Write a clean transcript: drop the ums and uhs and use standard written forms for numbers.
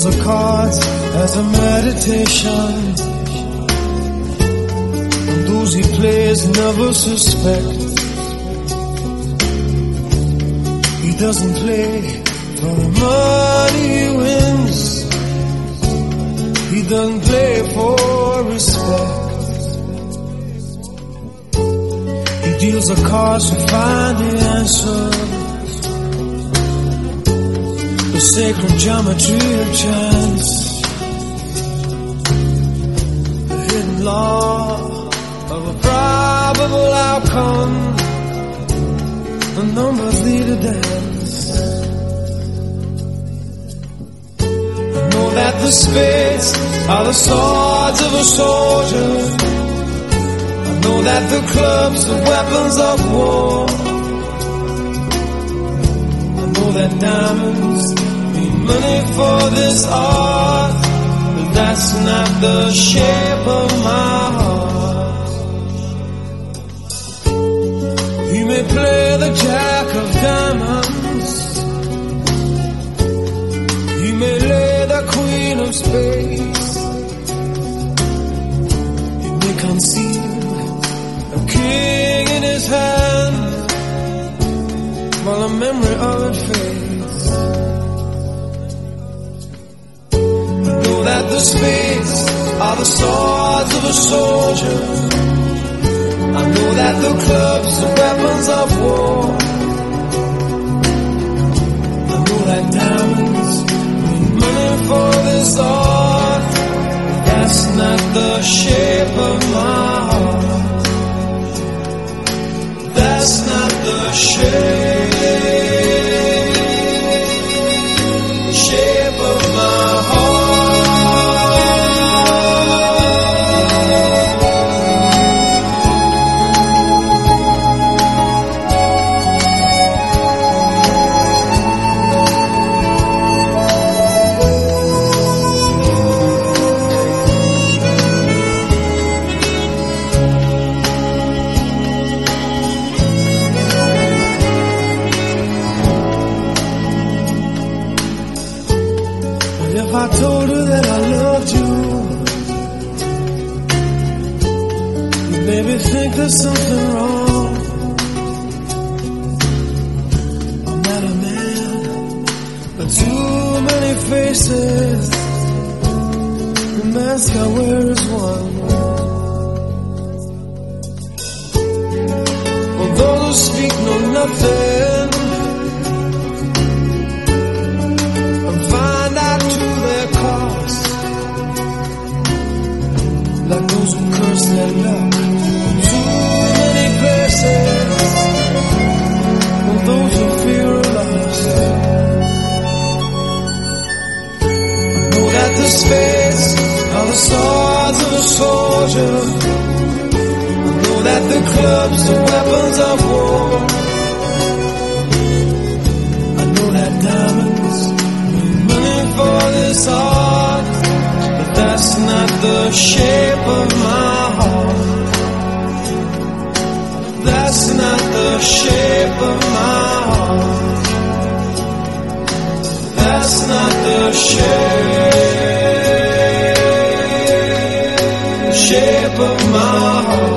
deals the cards as a meditation, and those he plays never suspect. He doesn't play for the money he wins, he doesn't play for respect. He deals the cards to find the answer, the sacred geometry of chance, the hidden law of a probable outcome. The numbers lead a dance. I know that the spades are the swords of a soldier. I know that the clubs are weapons of war. I know that diamonds mean money for this art, but that's not the shape of my heart. He may play the jack of diamonds, he may lay the queen of spades, he may conceal a king in his hand while the memory of it fades. I know that the spades are the swords of a soldier. I know that the clubs are weapons of war. I know that diamonds need money for this art, but that's not the shape of my heart. That's not the shape of my heart. If I told her that I loved you, you'd maybe think there's something wrong. I'm not a man, but too many faces. The mask I wear is one. For those who speak know nothing, like those who curse their luck in too many places, or those who fear are lost. I know that the spades are the swords of a soldier. I know that the clubs are weapons of war. I know that diamonds need money for this art, but that's not the shape of my heart. That's not the shape of my heart. That's not the shape of my heart.